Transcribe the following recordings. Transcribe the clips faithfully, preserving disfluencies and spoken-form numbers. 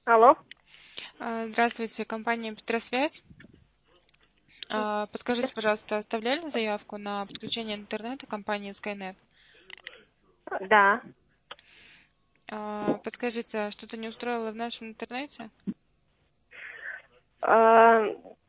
Алло. А, Здравствуйте, компания Петросвязь. А, Подскажите, пожалуйста, оставляли заявку на подключение интернета компании Skynet? Да. А, Подскажите, а что-то не устроило в нашем интернете? А,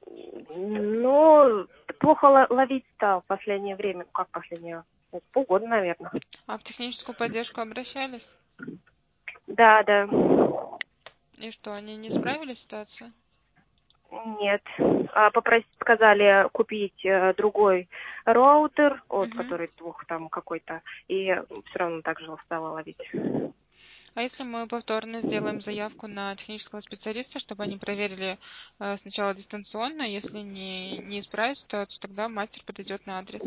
ну, плохо ло- ловить стал в последнее время. Как последнее? Ну, полгода, наверное. А в техническую поддержку обращались? Да, да. И что, они не исправили ситуацию? Нет. А, попросить, сказали купить э, другой роутер, вот, Мгм. который двух там какой-то, и все равно так же стало ловить. А если мы повторно сделаем заявку на технического специалиста, чтобы они проверили э, сначала дистанционно, если не, не исправить ситуацию, тогда мастер подойдет на адрес.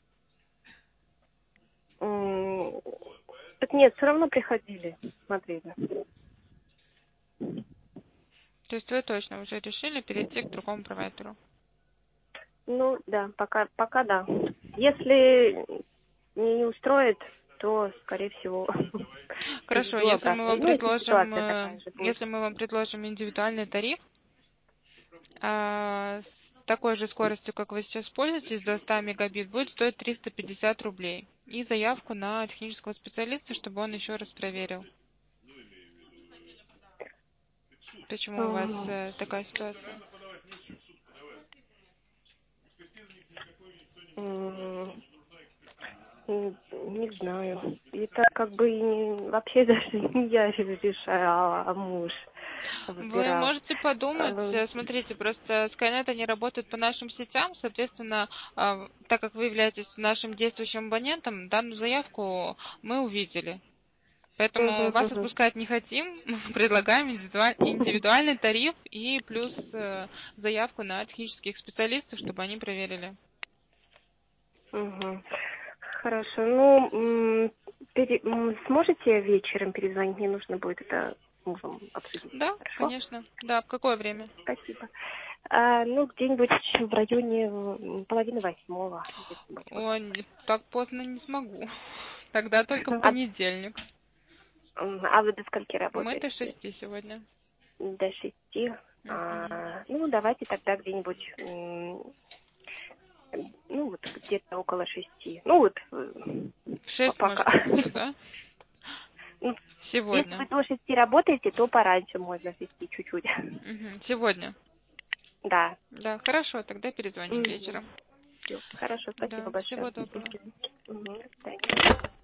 М, Так нет, все равно приходили, смотрели. То есть вы точно уже решили перейти к другому провайдеру? Ну, да, пока, пока да. Если не, не устроит, то, скорее всего, Хорошо, перейду если мы обратно. вам Ну, если предложим, ситуация э, такая же будет. если мы вам предложим индивидуальный тариф, а, с такой же скоростью, как вы сейчас пользуетесь, до ста мегабит, будет стоить триста пятьдесят рублей. И заявку на технического специалиста, чтобы он еще раз проверил. Почему у вас М, э, такая ситуация? м, м, Не знаю. Это как бы и не- вообще даже не я решала, а муж Вы выбирал. можете подумать, Эм, э, смотрите, просто Skynet, они работают по нашим сетям, соответственно, а, так как вы являетесь нашим действующим абонентом, данную заявку мы увидели. Поэтому мгм, вас мгм. отпускать не хотим, предлагаем индивидуаль- индивидуальный тариф и плюс э, заявку на технических специалистов, чтобы они проверили. Мгм. Хорошо. Ну, м, пере- м, сможете вечером перезвонить? Мне нужно будет это с мужем обсудить. Да, Хорошо? конечно. Да, в какое время? Спасибо. А, ну, где-нибудь в районе м, половины восьмого, где-нибудь вот О, так. не- так поздно не смогу. Тогда только в А, понедельник. м, а вы до скольки Мы до работаете? шести сегодня. До шести. Мгм. А, ну, давайте тогда где-нибудь, м, ну, вот где-то около шести. Ну, вот э, В по- шесть, пока. может, лучше, да? Ну, если вы Сегодня. до шести работаете, то пораньше можно свести чуть-чуть. Мгм. Сегодня. Да. Да, хорошо, тогда перезвоним Мгм. вечером. Всё. Хорошо, спасибо Да, большое. всего доброго. Мгм. До свидания.